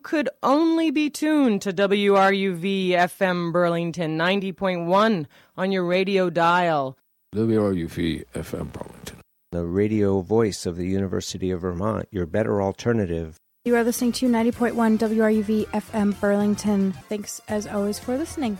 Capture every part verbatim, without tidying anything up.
could only be tuned to W R U V F M Burlington ninety point one on your radio dial. W R U V F M Burlington, the radio voice of the University of Vermont, your better alternative. You are listening to ninety point one W R U V F M Burlington. Thanks, as always, for listening.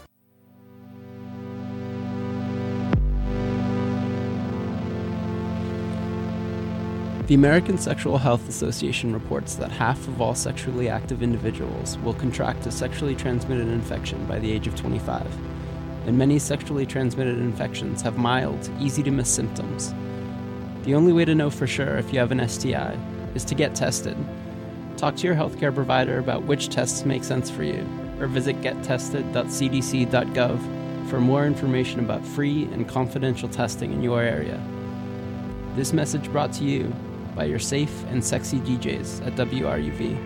The American Sexual Health Association reports that half of all sexually active individuals will contract a sexually transmitted infection by the age of twenty-five, and many sexually transmitted infections have mild, easy-to-miss symptoms. The only way to know for sure if you have an S T I is to get tested. Talk to your healthcare provider about which tests make sense for you, or visit get tested dot c d c dot gov for more information about free and confidential testing in your area. This message brought to you by your safe and sexy D Js at W R U V.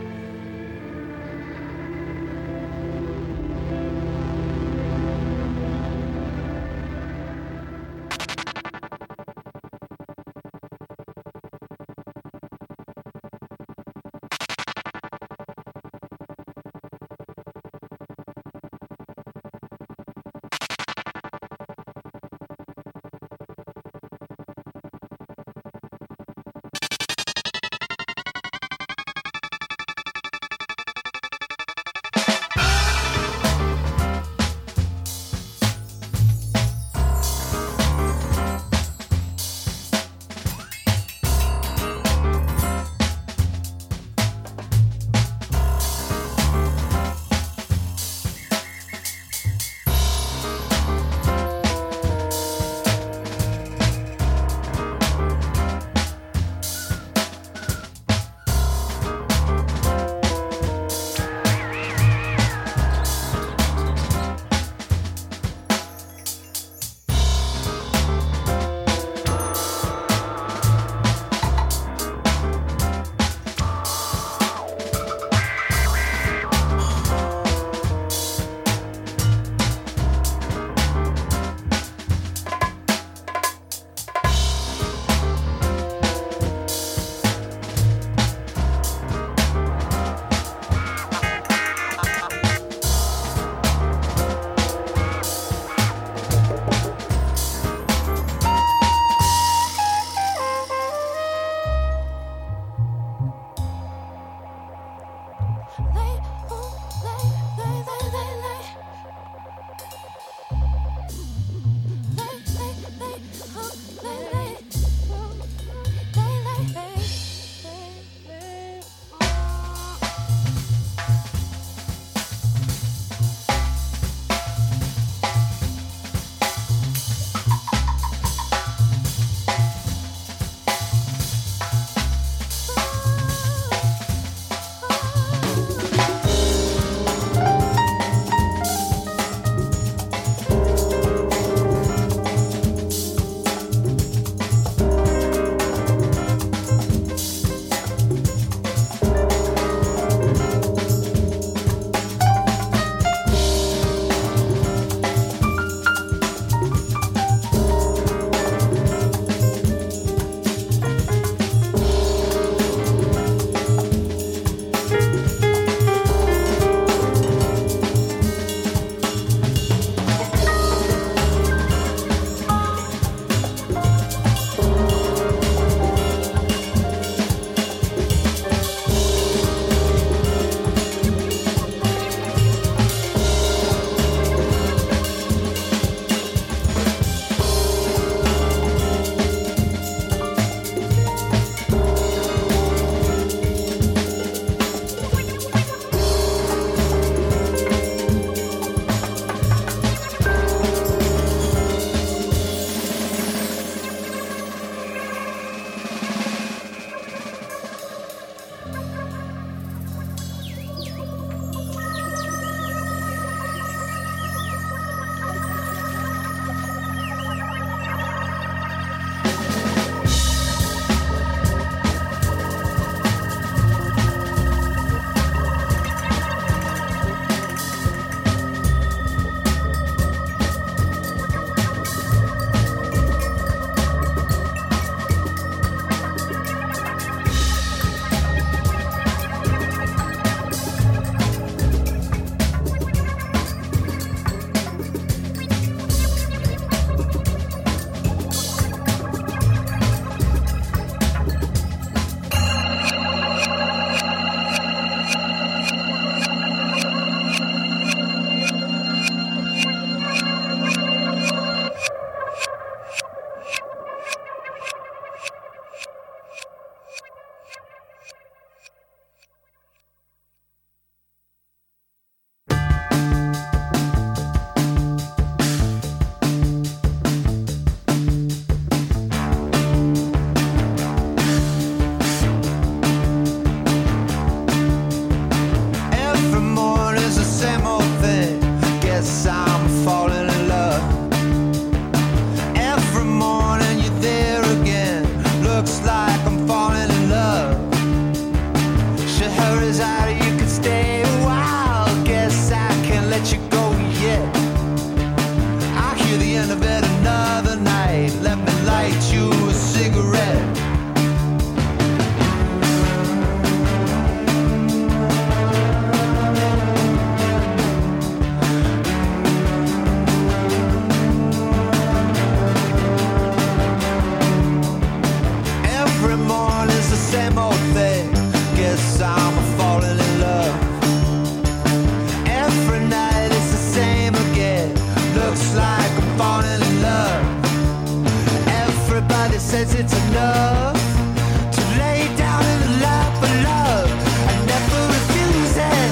Everybody says it's enough to lay down in the lap of love. I never refuse it.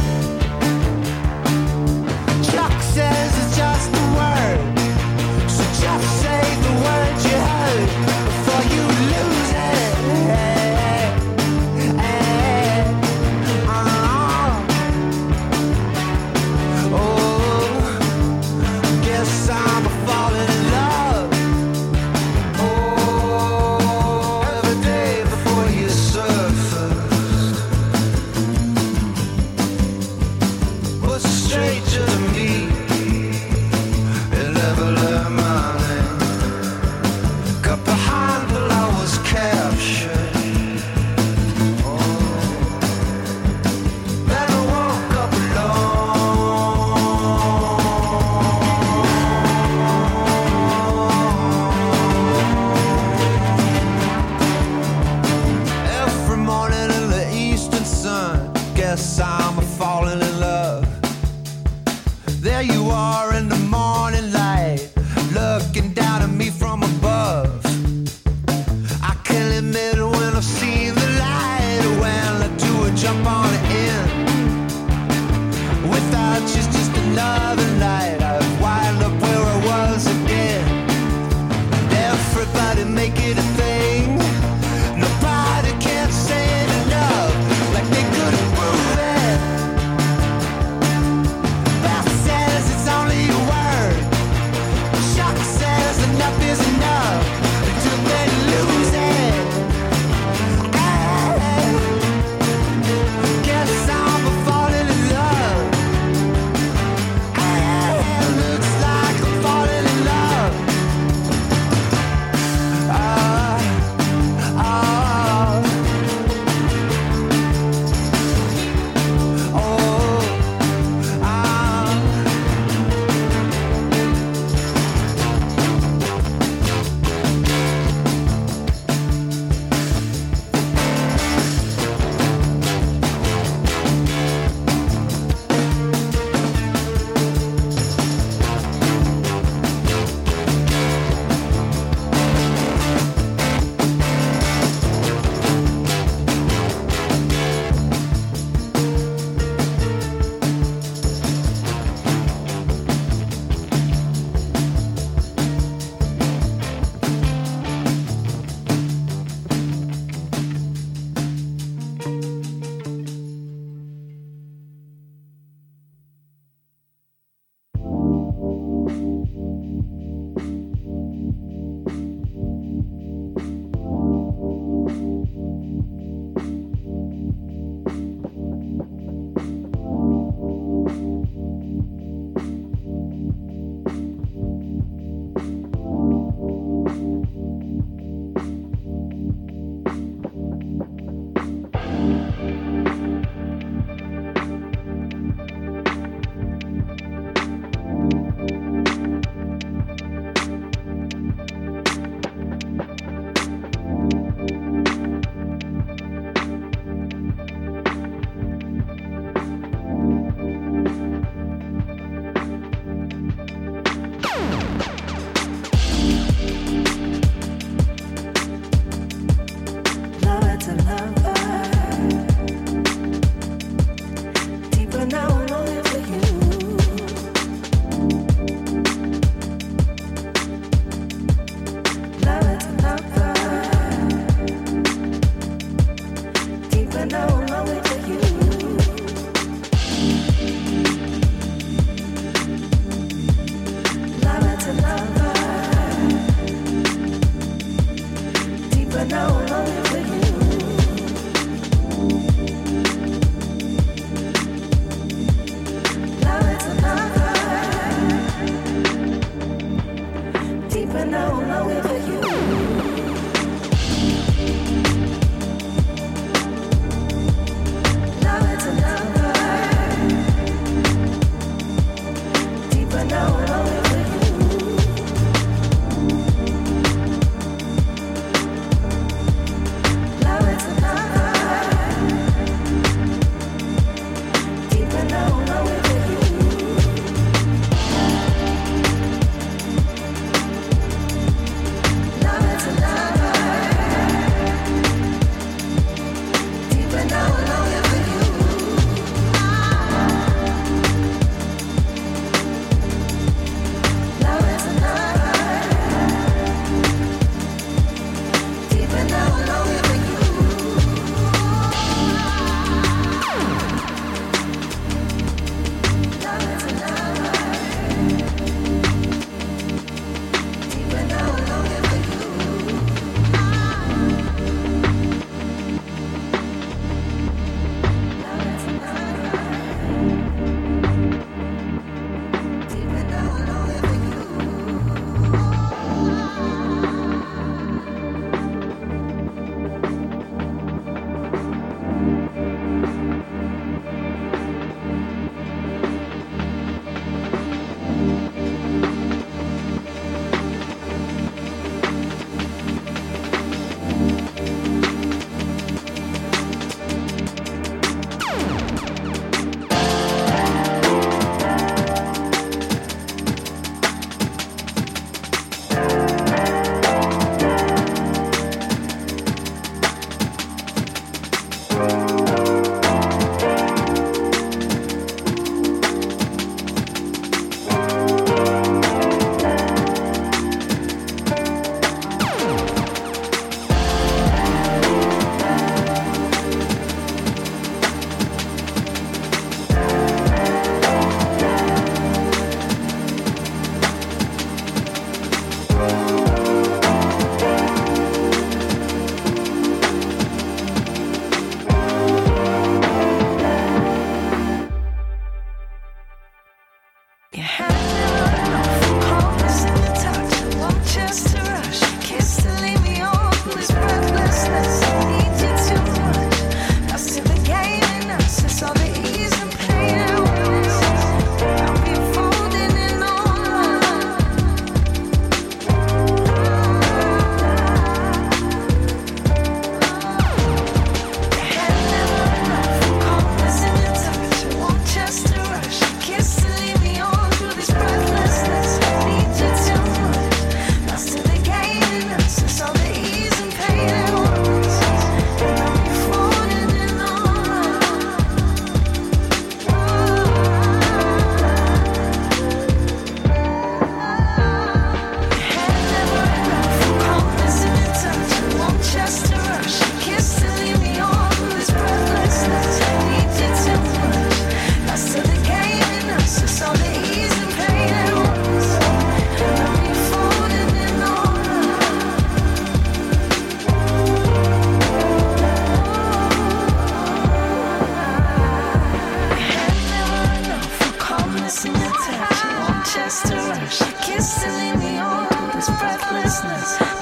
Chuck says it's just a word, so just say the word you heard before you lose it. I'm falling in love. Oh, every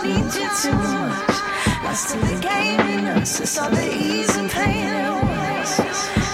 need you too much. Lost to the game in us, it's all the ease and pain at once.